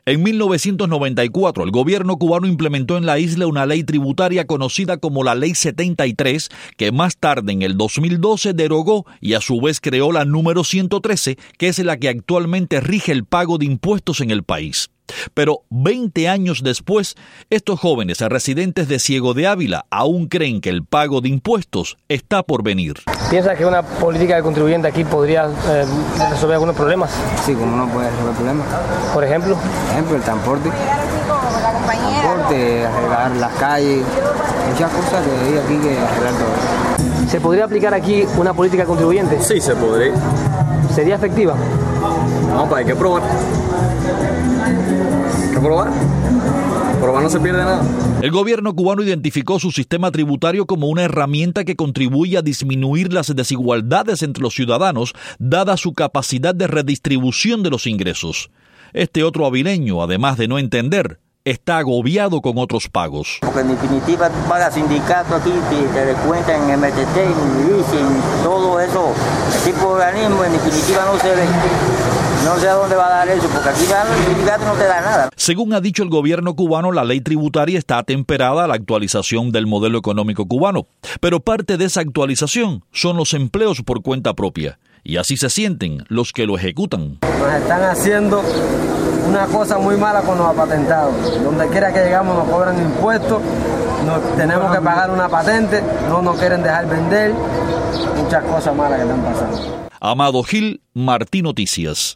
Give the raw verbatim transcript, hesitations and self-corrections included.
En mil novecientos noventa y cuatro, el gobierno cubano implementó en la isla una ley tributaria conocida como la Ley setenta y tres, que más tarde, en el dos mil doce, derogó y a su vez creó la número ciento trece, que es la que actualmente rige el pago de impuestos en el país. Pero veinte años después, estos jóvenes residentes de Ciego de Ávila aún creen que el pago de impuestos está por venir. ¿Piensa que una política de contribuyente aquí podría eh, resolver algunos problemas? Sí, como no puede resolver problemas. Por ejemplo. Por ejemplo, el transporte. El transporte, arreglar las calles, muchas cosas que hay aquí que arreglar todo. ¿Se podría aplicar aquí una política contribuyente? Sí, se podría. ¿Sería efectiva? No, pues hay que probar. Hay que probar. Probar no se pierde nada. El gobierno cubano identificó su sistema tributario como una herramienta que contribuye a disminuir las desigualdades entre los ciudadanos, dada su capacidad de redistribución de los ingresos. Este otro avileño, además de no entender, está agobiado con otros pagos. Porque en definitiva tú pagas sindicato aquí, te, te descuentan en M T T, en I C I, en todo eso, el tipo de organismo, en definitiva no se ve. No sé a dónde va a dar eso, porque aquí el sindicato no te da nada. Según ha dicho el gobierno cubano, la ley tributaria está atemperada a la actualización del modelo económico cubano. Pero parte de esa actualización son los empleos por cuenta propia. Y así se sienten los que lo ejecutan. Nos están haciendo una cosa muy mala con los apatentados. Donde quiera que llegamos nos cobran impuestos, nos tenemos que pagar una patente, no nos quieren dejar vender. Muchas cosas malas que están pasando. Amado Gil, Martí Noticias.